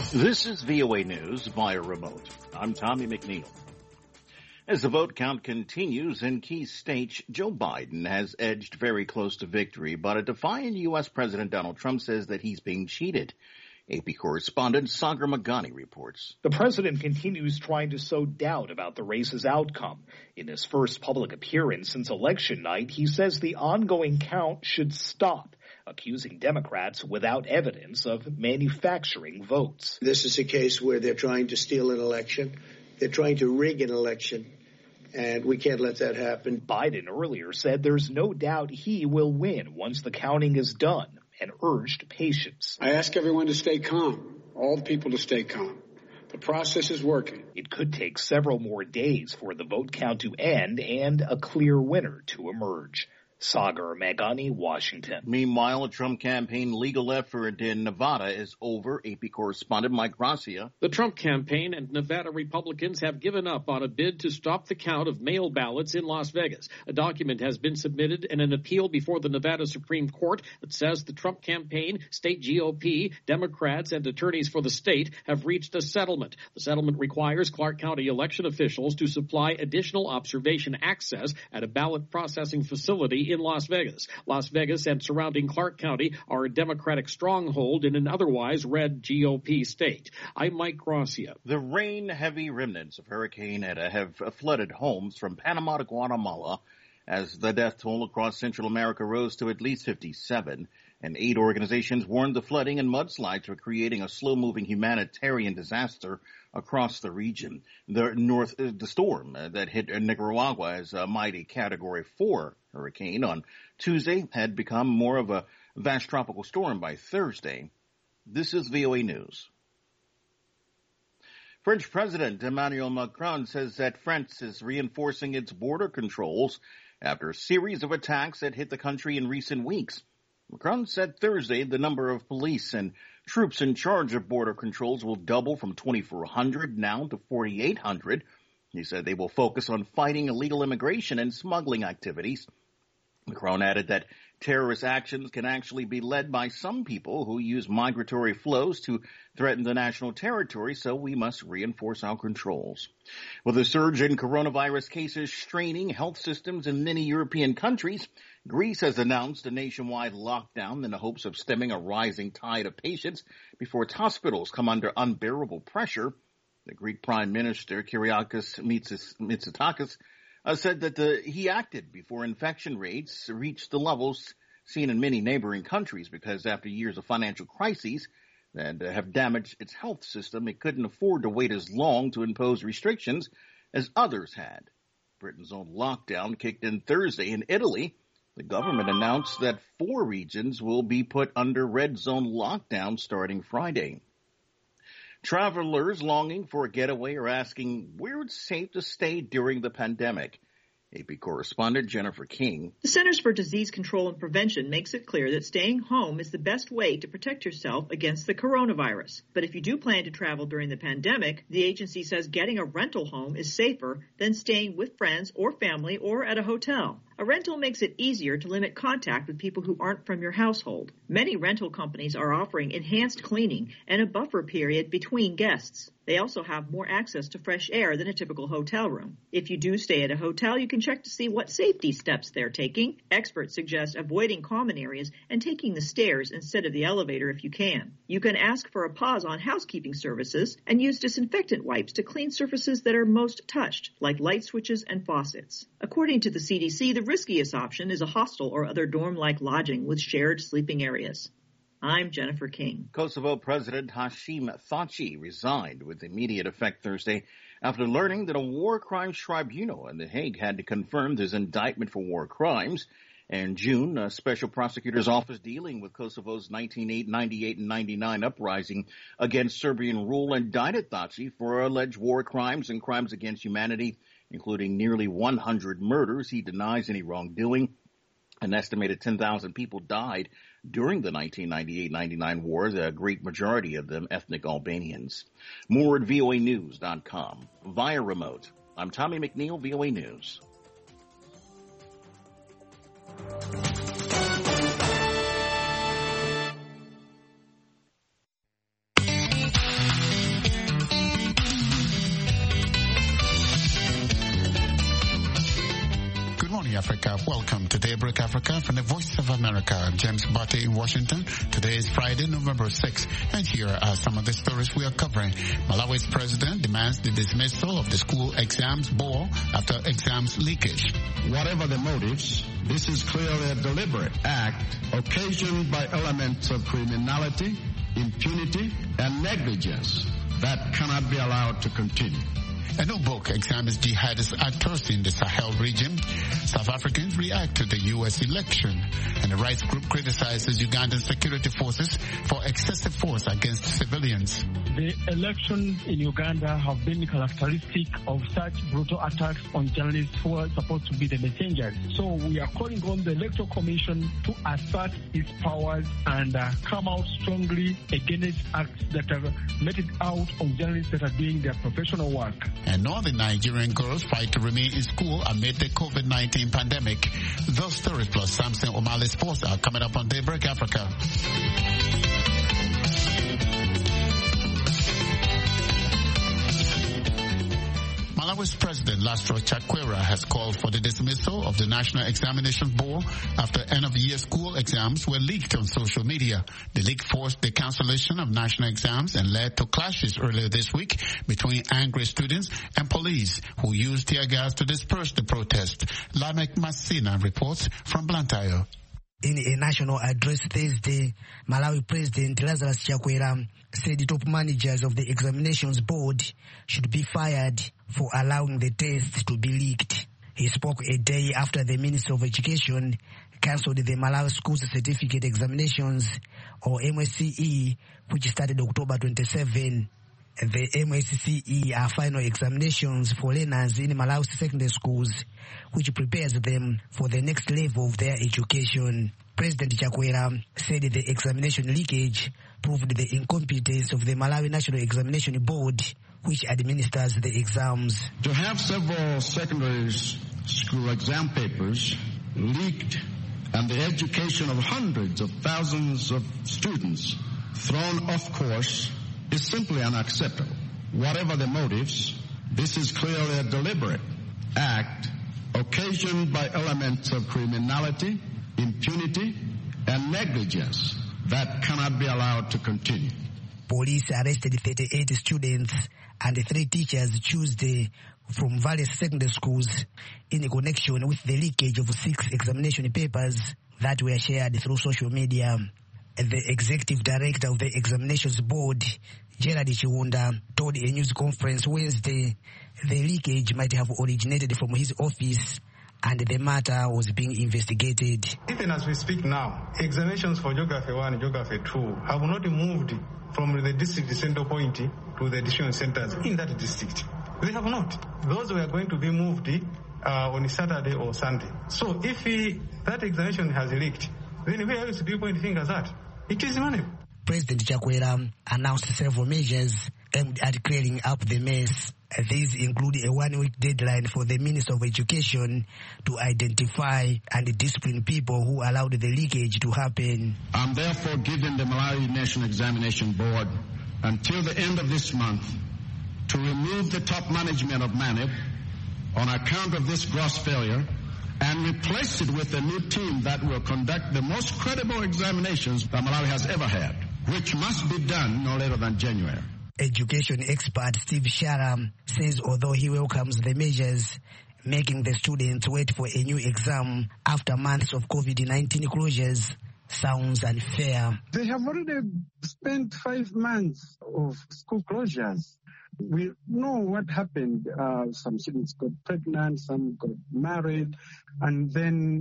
This is VOA News via remote. I'm Tommy McNeil. As the vote count continues in key states, Joe Biden has edged very close to victory, but a defiant U.S. President Donald Trump says that he's being cheated. AP correspondent Sagar Meghani reports. The president continues trying to sow doubt about the race's outcome. In his first public appearance since election night, he says the ongoing count should stop, accusing Democrats without evidence of manufacturing votes. This is a case where they're trying to steal an election. They're trying to rig an election, and we can't let that happen. Biden earlier said there's no doubt he will win once the counting is done, and urged patience. I ask everyone to stay calm, all the people to stay calm. The process is working. It could take several more days for the vote count to end and a clear winner to emerge. Sagar Meghani, Washington. Meanwhile, a Trump campaign legal effort in Nevada is over. AP correspondent Mike Gracia. The Trump campaign and Nevada Republicans have given up on a bid to stop the count of mail ballots in Las Vegas. A document has been submitted in an appeal before the Nevada Supreme Court that says the Trump campaign, state GOP, Democrats, and attorneys for the state have reached a settlement. The settlement requires Clark County election officials to supply additional observation access at a ballot processing facility in Las Vegas. Las Vegas and surrounding Clark County are a Democratic stronghold in an otherwise red GOP state. I'm Mike Gracia. The rain-heavy remnants of Hurricane Eta have flooded homes from Panama to Guatemala as the death toll across Central America rose to at least 57. And aid organizations warned the flooding and mudslides were creating a slow-moving humanitarian disaster across the region. The storm that hit Nicaragua as a mighty Category 4 hurricane on Tuesday had become more of a vast tropical storm by Thursday. This is VOA News. French President Emmanuel Macron says that France is reinforcing its border controls after a series of attacks that hit the country in recent weeks. Macron said Thursday the number of police and troops in charge of border controls will double from 2,400 now to 4,800. He said they will focus on fighting illegal immigration and smuggling activities. Macron added that terrorist actions can actually be led by some people who use migratory flows to threaten the national territory, so we must reinforce our controls. With a surge in coronavirus cases straining health systems in many European countries, Greece has announced a nationwide lockdown in the hopes of stemming a rising tide of patients before its hospitals come under unbearable pressure. The Greek Prime Minister, Kyriakos Mitsotakis, said that he acted before infection rates reached the levels seen in many neighboring countries because after years of financial crises that have damaged its health system, it couldn't afford to wait as long to impose restrictions as others had. Britain's own lockdown kicked in Thursday in Italy. The government announced that 4 regions will be put under red zone lockdown starting Friday. Travelers longing for a getaway are asking where it's safe to stay during the pandemic. AP correspondent Jennifer King. The Centers for Disease Control and Prevention makes it clear that staying home is the best way to protect yourself against the coronavirus. But if you do plan to travel during the pandemic, the agency says getting a rental home is safer than staying with friends or family or at a hotel. A rental makes it easier to limit contact with people who aren't from your household. Many rental companies are offering enhanced cleaning and a buffer period between guests. They also have more access to fresh air than a typical hotel room. If you do stay at a hotel, you can check to see what safety steps they're taking. Experts suggest avoiding common areas and taking the stairs instead of the elevator if you can. You can ask for a pause on housekeeping services and use disinfectant wipes to clean surfaces that are most touched, like light switches and faucets. According to the CDC, the riskiest option is a hostel or other dorm-like lodging with shared sleeping areas. I'm Jennifer King. Kosovo President Hashim Thaçi resigned with immediate effect Thursday after learning that a war crimes tribunal in The Hague had to confirm his indictment for war crimes. In June, a special prosecutor's office dealing with Kosovo's 1998 and 99 uprising against Serbian rule indicted Thaçi for alleged war crimes and crimes against humanity, including nearly 100 murders. He denies any wrongdoing. An estimated 10,000 people died during the 1998-99 war, the great majority of them ethnic Albanians. More at voanews.com. Via remote, I'm Tommy McNeil, VOA News. Africa. Welcome to Daybreak Africa from the Voice of America. I'm James Barty in Washington. Today is Friday, November 6th, and here are some of the stories we are covering. Malawi's president demands the dismissal of the school exams board after exams leakage. Whatever the motives, this is clearly a deliberate act occasioned by elements of criminality, impunity, and negligence that cannot be allowed to continue. A new book examines jihadist actors in the Sahel region. South Africans react to the U.S. election, and the rights group criticizes Ugandan security forces for excessive force against civilians. The elections in Uganda have been characteristic of such brutal attacks on journalists who are supposed to be the messengers. So we are calling on the Electoral Commission to assert its powers and come out strongly against acts that are meted out on journalists that are doing their professional work. And northern Nigerian girls fight to remain in school amid the COVID-19 pandemic. Those stories plus Samson O'Malley's Sports are coming up on Daybreak Africa. Malawi's President Laszlo Chakwera has called for the dismissal of the National Examination Board after end-of-year school exams were leaked on social media. The leak forced the cancellation of national exams and led to clashes earlier this week between angry students and police who used tear gas to disperse the protest. Lamek Masina reports from Blantyre. In a national address Thursday, Malawi President Lazarus Chakwera said the top managers of the examinations board should be fired for allowing the tests to be leaked. He spoke a day after the Minister of Education cancelled the Malawi Schools Certificate Examinations, or MSCE, which started October 27. The MSCE are final examinations for learners in Malawi secondary schools, which prepares them for the next level of their education. President Chakwera said the examination leakage proved the incompetence of the Malawi National Examination Board, which administers the exams. To have several secondary school exam papers leaked and the education of hundreds of thousands of students thrown off course is simply unacceptable. Whatever the motives, this is clearly a deliberate act occasioned by elements of criminality, impunity, and negligence that cannot be allowed to continue. Police arrested 38 students and 3 teachers Tuesday from various secondary schools in connection with the leakage of 6 examination papers that were shared through social media. The executive director of the examinations board, Gerard Chiwunda, told a news conference Wednesday the leakage might have originated from his office and the matter was being investigated. Even as we speak now, examinations for Geography 1 and Geography 2 have not moved from the district center point to the decision centers in that district. They have not. Those were going to be moved on Saturday or Sunday. So if that examination has leaked, then where else do you point fingers at? It is money. President Chakwera announced several measures aimed at clearing up the mess. These include a 1-week deadline for the Minister of Education to identify and discipline people who allowed the leakage to happen. I'm therefore giving the Malawi National Examination Board until the end of this month to remove the top management of MANEB on account of this gross failure and replace it with a new team that will conduct the most credible examinations that Malawi has ever had, which must be done no later than January. Education expert Steve Sharam says although he welcomes the measures making the students wait for a new exam after months of COVID-19 closures sounds unfair. They have already spent 5 months of school closures. We know what happened. Some students got pregnant, some got married, and then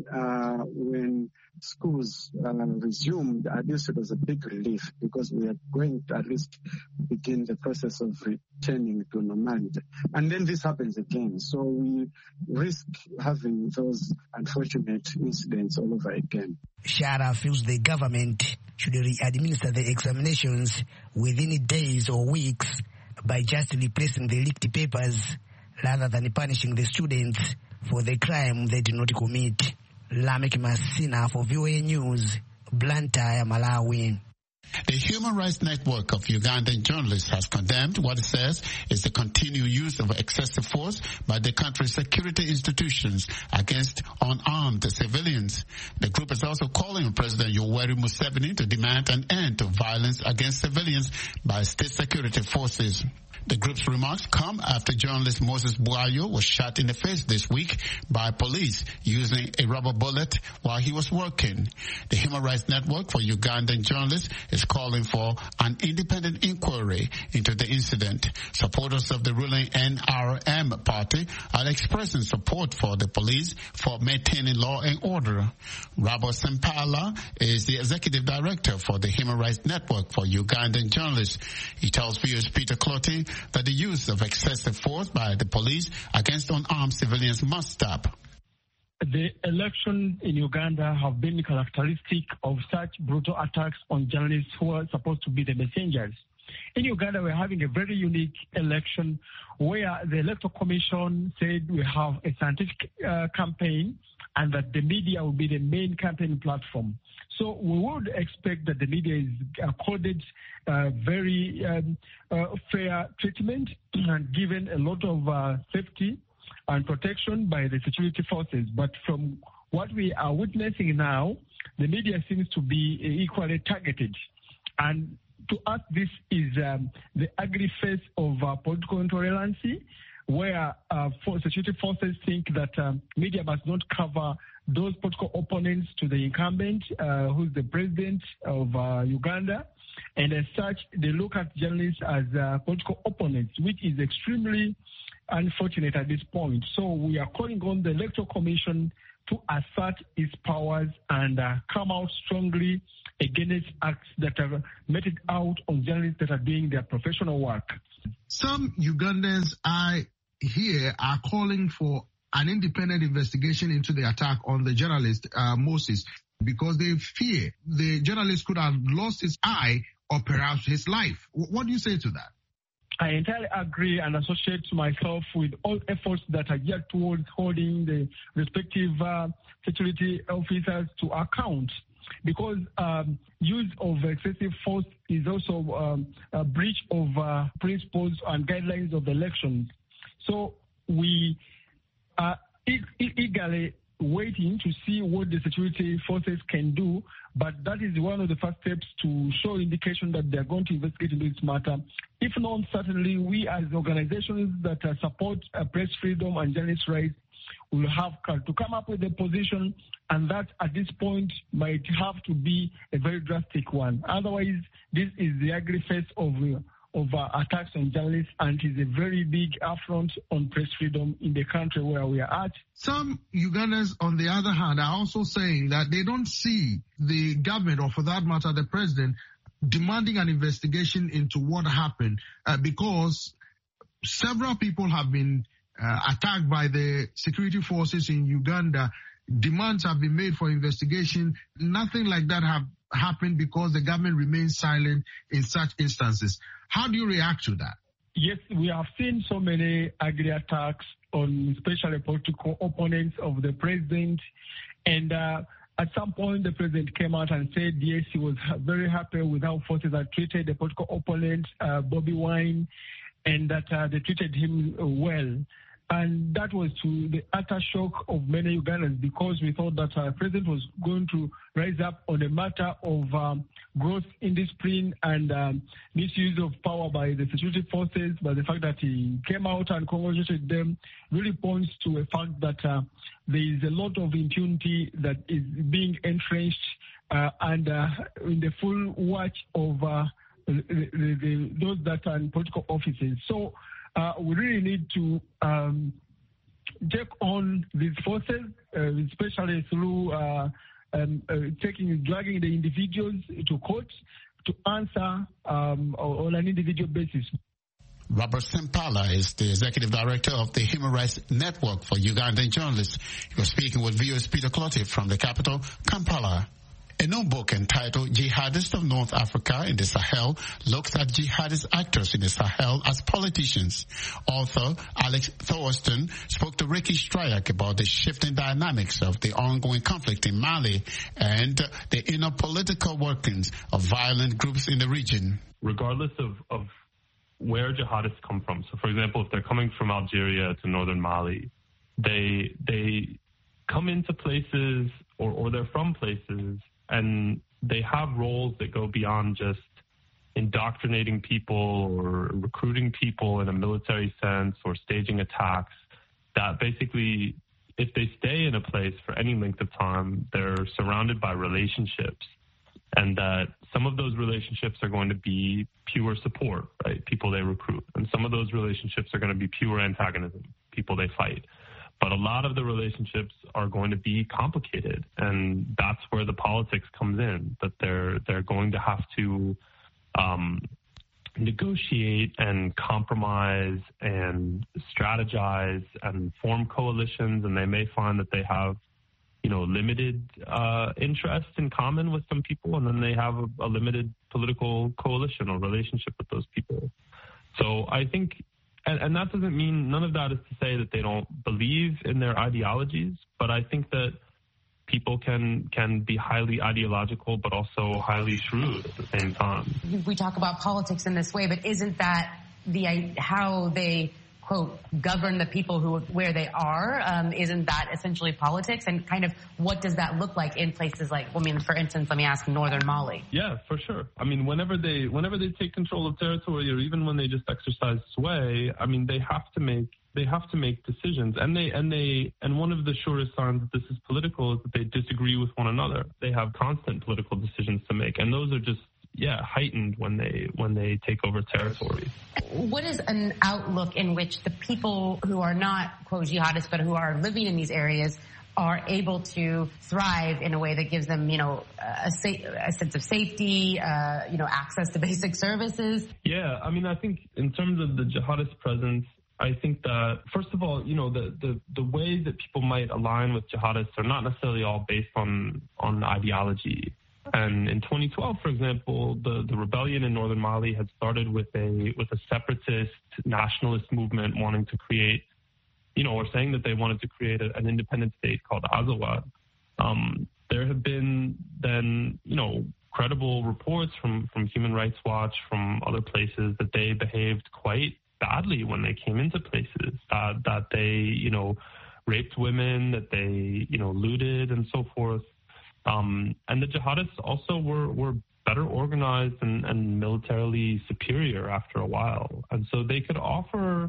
when schools resumed, at least it was a big relief because we are going to at least begin the process of returning to normality. And then this happens again. So we risk having those unfortunate incidents all over again. Shara feels the government should re-administer the examinations within days or weeks by just replacing the leaked papers rather than punishing the students for the crime they did not commit. Lamek Masina for VOA News, Blantyre, Malawi. The Human Rights Network of Ugandan journalists has condemned what it says is the continued use of excessive force by the country's security institutions against unarmed civilians. The group is also calling on President Yoweri Museveni to demand an end to violence against civilians by state security forces. The group's remarks come after journalist Moses Buayo was shot in the face this week by police using a rubber bullet while he was working. The Human Rights Network for Ugandan journalists is calling for an independent inquiry into the incident. Supporters of the ruling NRM party are expressing support for the police for maintaining law and order. Rabo Sempala is the executive director for the Human Rights Network for Ugandan journalists. He tells viewers Peter Clotty that the use of excessive force by the police against unarmed civilians must stop. The elections in Uganda have been characteristic of such brutal attacks on journalists who are supposed to be the messengers. In Uganda, we're having a very unique election where the Electoral Commission said we have a scientific campaign and that the media will be the main campaign platform. So we would expect that the media is accorded very fair treatment and given a lot of safety and protection by the security forces. But from what we are witnessing now, the media seems to be equally targeted. And to us, this is the ugly face of political intolerance, where security forces think that media must not cover those political opponents to the incumbent, who's the president of Uganda. And as such, they look at journalists as political opponents, which is extremely unfortunate at this point. So we are calling on the Electoral Commission to assert its powers and come out strongly against acts that are meted out on journalists that are doing their professional work. Some Ugandans I hear are calling for an independent investigation into the attack on the journalist Moses, because they fear the journalist could have lost his eye or perhaps his life. What do you say to that? I entirely agree and associate myself with all efforts that are geared towards holding the respective security officers to account, because use of excessive force is also a breach of principles and guidelines of elections. So we are eagerly waiting to see what the security forces can do, but that is one of the first steps to show indication that they are going to investigate into this matter. If not, certainly we as organizations that support press freedom and journalist rights will have to come up with a position, and that at this point might have to be a very drastic one. Otherwise, this is the ugly face of attacks on journalists, and is a very big affront on press freedom in the country where we are at. Some Ugandans, on the other hand, are also saying that they don't see the government, or for that matter, the president, demanding an investigation into what happened because several people have been attacked by the security forces in Uganda. Demands have been made for investigation. Nothing like that have happened because the government remains silent in such instances. How do you react to that? Yes, we have seen so many ugly attacks on especially political opponents of the president. And at some point, the president came out and said, yes, he was very happy with how forces had treated the political opponent, Bobby Wine, and that they treated him well. And that was to the utter shock of many Ugandans, because we thought that the president was going to rise up on a matter of gross indiscipline and misuse of power by the security forces. But the fact that he came out and congratulated them really points to a fact that there is a lot of impunity that is being entrenched and in the full watch of those that are in political offices. So we really need to take on these forces, especially through dragging the individuals to court to answer on an individual basis. Robert Sempala is the executive director of the Human Rights Network for Ugandan journalists. He was speaking with viewers Peter Clotty from the capital, Kampala. A new book entitled Jihadists of North Africa in the Sahel looks at jihadist actors in the Sahel as politicians. Author Alex Thorsten spoke to Ricky Stryak about the shifting dynamics of the ongoing conflict in Mali and the inner political workings of violent groups in the region. Regardless of where jihadists come from, so for example, if they're coming from Algeria to northern Mali, they come into places or they're from places and they have roles that go beyond just indoctrinating people or recruiting people in a military sense or staging attacks, that basically if they stay in a place for any length of time, they're surrounded by relationships, and that some of those relationships are going to be pure support, right? People they recruit. And some of those relationships are going to be pure antagonism, people they fight. But a lot of the relationships are going to be complicated, and that's where the politics comes in, that they're going to have to negotiate and compromise and strategize and form coalitions, and they may find that they have, limited interest in common with some people, and then they have a limited political coalition or relationship with those people. So I think, and that doesn't mean, none of that is to say that they don't believe in their ideologies, but I think that people can be highly ideological but also highly shrewd at the same time. We talk about politics in this way, but isn't that how they, quote, govern the people where they are? Isn't that essentially politics? And kind of what does that look like in places like, for instance, let me ask, northern Mali? Yeah, for sure. Whenever they take control of territory, or even when they just exercise sway, they have to make decisions. And one of the surest signs that this is political is that they disagree with one another. They have constant political decisions to make, and those are just heightened when they take over territory. What is an outlook in which the people who are not, quote, jihadists, but who are living in these areas are able to thrive in a way that gives them, a sense of safety, access to basic services? Yeah, I think in terms of the jihadist presence, I think that, first of all, the way that people might align with jihadists are not necessarily all based on ideology. And in 2012, for example, the rebellion in northern Mali had started with a separatist nationalist movement wanting to create, or saying that they wanted to create an independent state called Azawad. There have been then, credible reports from Human Rights Watch, from other places, that they behaved quite badly when they came into places, that they, raped women, that they, looted and so forth. And the jihadists also were better organized and militarily superior after a while. And so they could offer,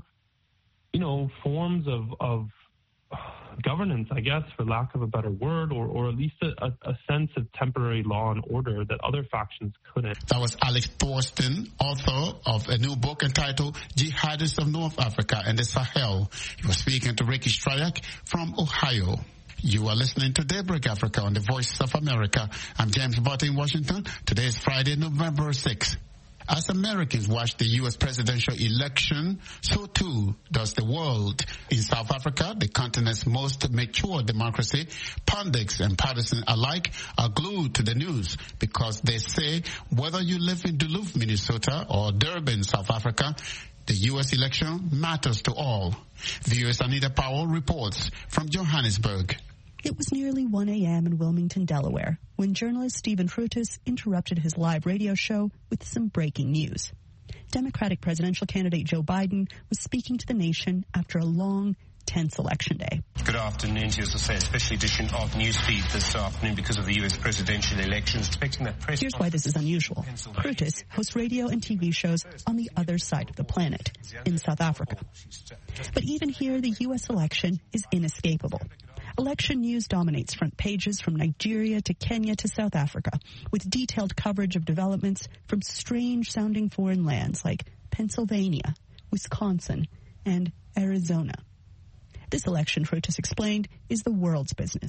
forms of governance, I guess, for lack of a better word, or at least a sense of temporary law and order that other factions couldn't. That was Alex Thorsten, author of a new book entitled Jihadists of North Africa and the Sahel. He was speaking to Ricky Stryak from Ohio. You are listening to Daybreak Africa on the Voice of America. I'm James Butt in Washington. Today is Friday, November 6th. As Americans watch the U.S. presidential election, so too does the world. In South Africa, the continent's most mature democracy, pundits and partisans alike are glued to the news because they say whether you live in Duluth, Minnesota or Durban, South Africa, the U.S. election matters to all. VOA's Anita Powell reports from Johannesburg. It was nearly 1 a.m. in Wilmington, Delaware, when journalist Stephen Fruitus interrupted his live radio show with some breaking news. Democratic presidential candidate Joe Biden was speaking to the nation after a long, tense election day. Good afternoon to you. As I say, a special edition of Newsfeed this afternoon because of the U.S. presidential elections. Expecting that press. Here's why this is unusual. Fruitus hosts radio and TV shows on the other side of the planet, in South Africa. But even here, the U.S. election is inescapable. Election news dominates front pages from Nigeria to Kenya to South Africa, with detailed coverage of developments from strange-sounding foreign lands like Pennsylvania, Wisconsin, and Arizona. This election, Fruitus explained, is the world's business.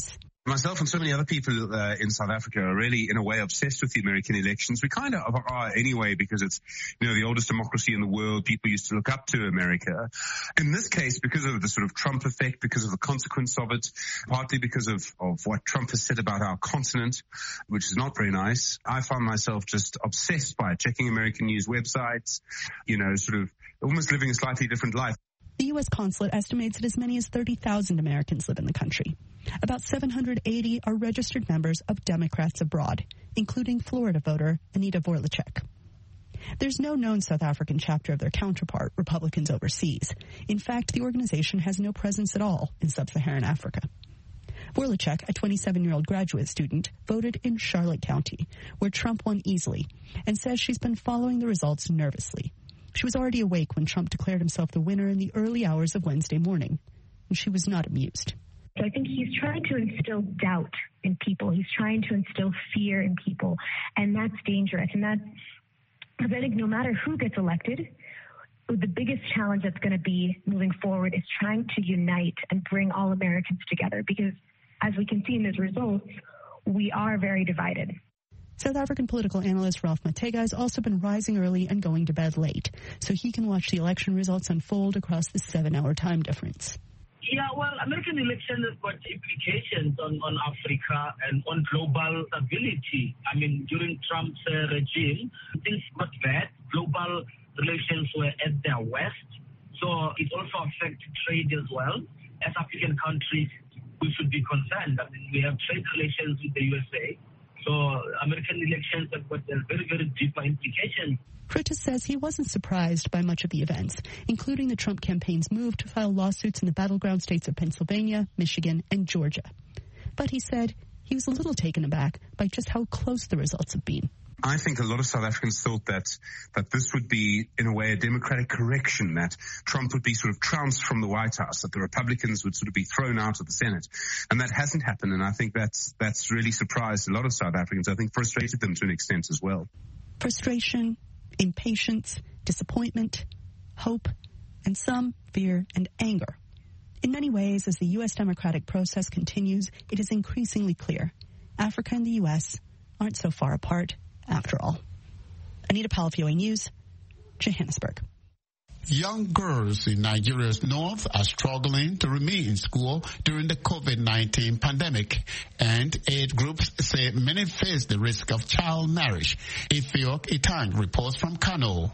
Myself and so many other people in South Africa are really, in a way, obsessed with the American elections. We kind of are anyway, because it's, the oldest democracy in the world. People used to look up to America. In this case, because of the sort of Trump effect, because of the consequence of it, partly because of what Trump has said about our continent, which is not very nice, I found myself just obsessed by it, checking American news websites, sort of almost living a slightly different life. The U.S. consulate estimates that as many as 30,000 Americans live in the country. About 780 are registered members of Democrats abroad, including Florida voter Anita Vorlacek. There's no known South African chapter of their counterpart, Republicans overseas. In fact, the organization has no presence at all in sub-Saharan Africa. Vorlacek, a 27-year-old graduate student, voted in Charlotte County, where Trump won easily, and says she's been following the results nervously. She was already awake when Trump declared himself the winner in the early hours of Wednesday morning, and she was not amused. I think he's trying to instill doubt in people. He's trying to instill fear in people, and that's dangerous. And that's, because I think no matter who gets elected, the biggest challenge that's going to be moving forward is trying to unite and bring all Americans together, because as we can see in these results, we are very divided. South African political analyst Ralph Matega has also been rising early and going to bed late, so he can watch the election results unfold across the 7-hour time difference. Yeah, well, American elections have got implications on Africa and on global stability. I mean, during Trump's regime, things got bad. Global relations were at their worst. So it also affected trade as well. As African countries, we should be concerned. I mean, we have trade relations with the USA. So American elections have got a very, very deeper implications. Curtis says he wasn't surprised by much of the events, including the Trump campaign's move to file lawsuits in the battleground states of Pennsylvania, Michigan, and Georgia. But he said he was a little taken aback by just how close the results have been. I think a lot of South Africans thought that this would be, in a way, a democratic correction, that Trump would be sort of trounced from the White House, that the Republicans would sort of be thrown out of the Senate. And that hasn't happened, and I think that's really surprised a lot of South Africans. I think frustrated them to an extent as well. Frustration, impatience, disappointment, hope, and some fear and anger. In many ways, as the U.S. democratic process continues, it is increasingly clear Africa and the U.S. aren't so far apart after all. Anita Powell, VOA News, Johannesburg. Young girls in Nigeria's north are struggling to remain in school during the COVID-19 pandemic, and aid groups say many face the risk of child marriage. Ifiok Itang reports from Kano.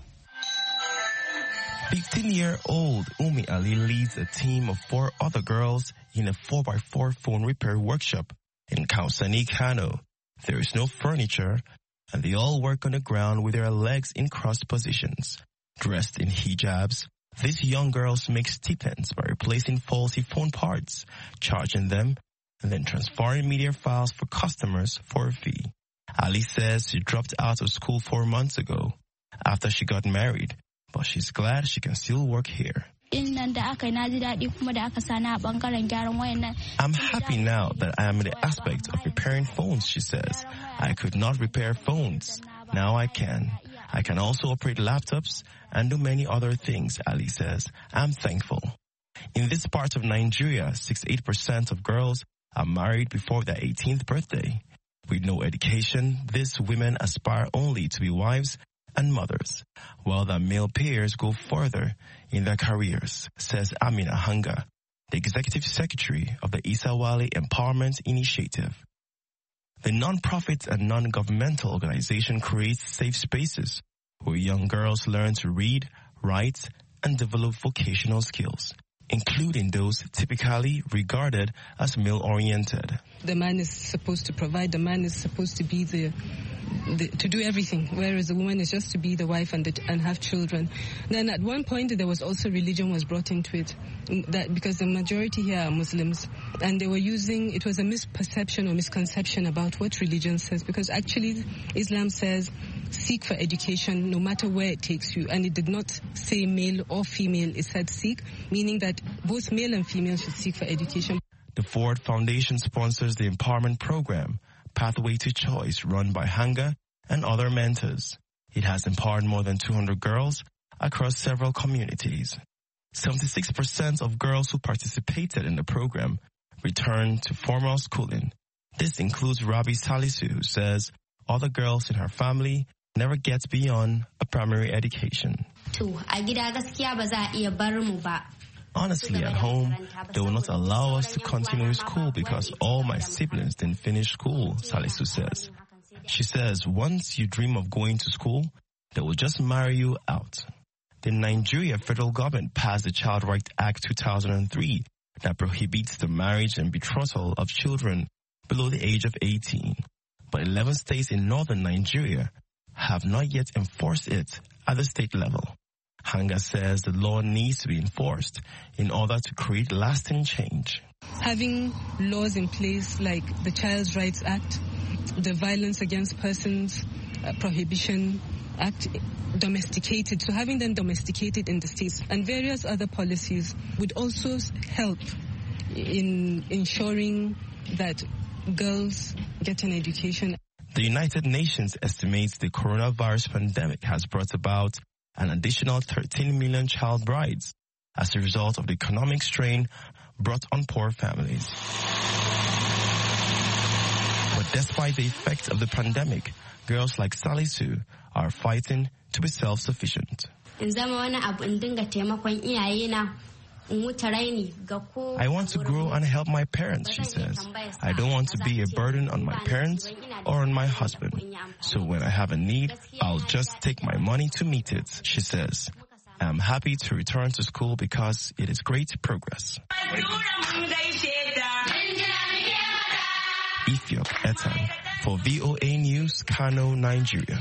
15-year-old Umi Ali leads a team of 4 other girls in a 4x4 phone repair workshop in Kausani, Kano. There is no furniture, and they all work on the ground with their legs in crossed positions. Dressed in hijabs, these young girls make stipends by replacing faulty phone parts, charging them, and then transferring media files for customers for a fee. Ali says she dropped out of school 4 months ago after she got married, but she's glad she can still work here. I'm happy now that I am in the aspect of repairing phones, she says. I could not repair phones. Now I can. I can also operate laptops and do many other things, Ali says. I'm thankful. In this part of Nigeria, 68% of girls are married before their 18th birthday. With no education, these women aspire only to be wives and mothers, while their male peers go further in their careers, says Amina Hanga, the executive secretary of the Isawali Empowerment Initiative. The non-profit and non-governmental organization creates safe spaces where young girls learn to read, write, and develop vocational skills, including those typically regarded as male-oriented. The man is supposed to provide, the man is supposed to be to do everything, whereas the woman is just to be the wife and have children. Then at one point there was also religion was brought into it, that because the majority here are Muslims, and they were it was a misperception or misconception about what religion says, because actually Islam says seek for education no matter where it takes you, and it did not say male or female, it said seek, meaning that both male and female should seek for education. The Ford Foundation sponsors the empowerment program, Pathway to Choice, run by Hanga and other mentors. It has empowered more than 200 girls across several communities. 76% of girls who participated in the program returned to formal schooling, This includes Rabi Salisu, who says other girls in her family never get beyond a primary education. Honestly, at home, they will not allow us to continue school because all my siblings didn't finish school, Salisu says. She says once you dream of going to school, they will just marry you out. The Nigeria federal government passed the Child Rights Act 2003 that prohibits the marriage and betrothal of children below the age of 18. But 11 states in northern Nigeria have not yet enforced it at the state level. Hanga says the law needs to be enforced in order to create lasting change. Having laws in place like the Child Rights Act, the Violence Against Persons Prohibition Act, domesticated, so having them domesticated in the states and various other policies would also help in ensuring that girls get an education. The United Nations estimates the coronavirus pandemic has brought about an additional 13 million child brides as a result of the economic strain brought on poor families. But despite the effects of the pandemic, girls like Salisu are fighting to be self-sufficient. I want to grow and help my parents, she says. I don't want to be a burden on my parents or on my husband. So when I have a need, I'll just take my money to meet it, she says. I'm happy to return to school because it is great progress. Ethiop Etan for VOA News, Kano, Nigeria.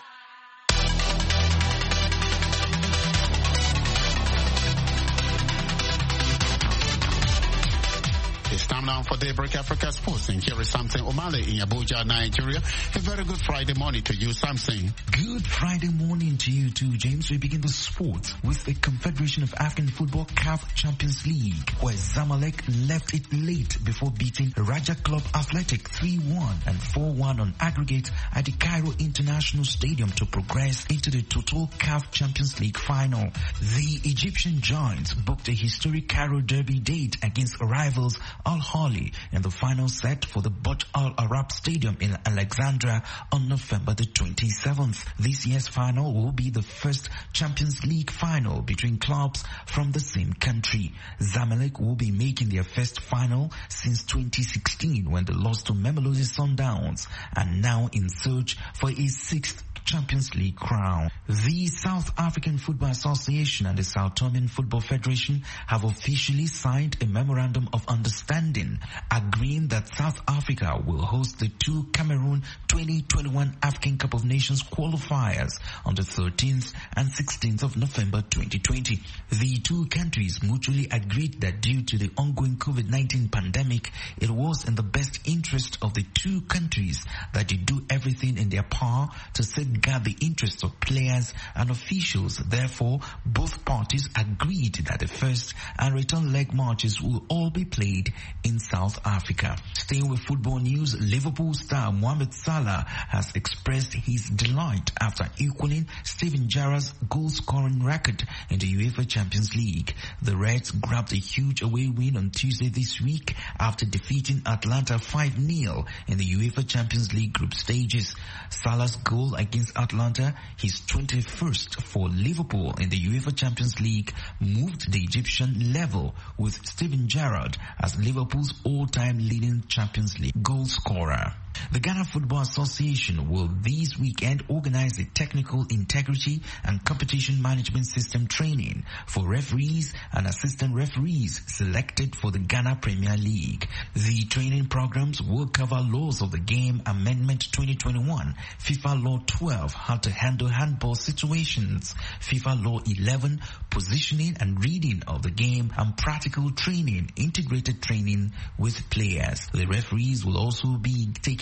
It's time now for Daybreak Africa Sports, and here is Samson Omale in Abuja, Nigeria. A very good Friday morning to you, Samson. Good Friday morning to you too, James. We begin the sport with the Confederation of African Football CAF Champions League, where Zamalek left it late before beating Raja Club Athletic 3-1 and 4-1 on aggregate at the Cairo International Stadium to progress into the Total CAF Champions League final. The Egyptian Giants booked a historic Cairo Derby date against rivals Al-Ahly in the final set for the Burj Al Arab Stadium in Alexandria on November the 27th. This year's final will be the first Champions League final between clubs from the same country. Zamalek will be making their first final since 2016 when they lost to Mamelodi Sundowns, and now in search for a sixth Champions League crown. The South African Football Association and the South Tomian Football Federation have officially signed a memorandum of understanding agreeing that South Africa will host the two Cameroon 2021 African Cup of Nations qualifiers on the 13th and 16th of November 2020. The two countries mutually agreed that due to the ongoing COVID-19 pandemic, it was in the best interest of the two countries that they do everything in their power to safeguard the interests of players and officials. Therefore, both parties agreed that the first and return leg matches will all be played in South Africa. Staying with football news, Liverpool star Mohamed Salah has expressed his delight after equaling Steven Gerrard's goal-scoring record in the UEFA Champions League. The Reds grabbed a huge away win on Tuesday this week after defeating Atlanta 5-0 in the UEFA Champions League group stages. Salah's goal against Atlanta, his 21st for Liverpool in the UEFA Champions League, moved the Egyptian level with Steven Gerrard as Liverpool's all-time leading Champions League goal scorer. The Ghana Football Association will this weekend organize a technical integrity and competition management system training for referees and assistant referees selected for the Ghana Premier League. The training programs will cover laws of the game Amendment 2021, FIFA Law 12, how to handle handball situations, FIFA Law 11, positioning and reading of the game, and practical training, integrated training with players. The referees will also be taking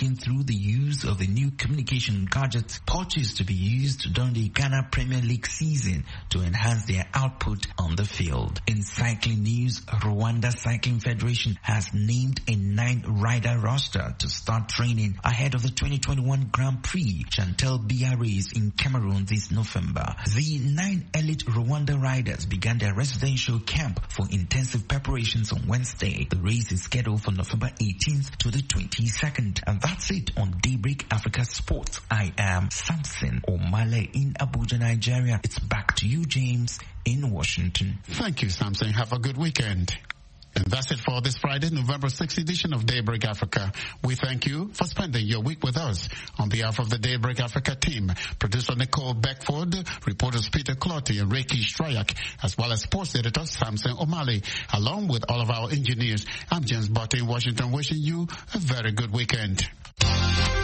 going through the use of the new communication gadgets purchased to be used during the Ghana Premier League season to enhance their output on the field. In cycling news, Rwanda Cycling Federation has named a 9-rider roster to start training ahead of the 2021 Grand Prix Chantel Biya race in Cameroon this November. The 9 elite Rwanda riders began their residential camp for intensive preparations on Wednesday. The race is scheduled for November 18th to the 22nd. And that's it on Daybreak Africa Sports. I am Samson Omale in Abuja, Nigeria. It's back to you, James, in Washington. Thank you, Samson. Have a good weekend. And that's it for this Friday, November 6th edition of Daybreak Africa. We thank you for spending your week with us. On behalf of the Daybreak Africa team, producer Nicole Beckford, reporters Peter Clotty and Reiki Strayak, as well as sports editor Samson Omale, along with all of our engineers, I'm James Barton in Washington, wishing you a very good weekend.